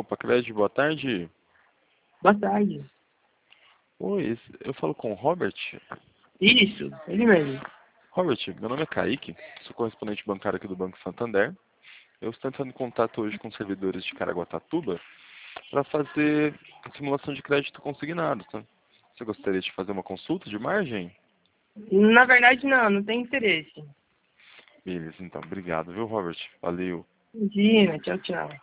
Pacred, boa tarde. Boa tarde. Oi, eu falo com o Robert. Isso, ele mesmo. Robert, meu nome é Kaique, sou correspondente bancário aqui do Banco Santander. Eu estou entrando em contato hoje com servidores de Caraguatatuba para fazer a simulação de crédito consignado, tá? Você gostaria de fazer uma consulta de margem? Na verdade, não tem interesse. Beleza, então. Obrigado, viu, Robert? Valeu. Imagina, tchau, tchau.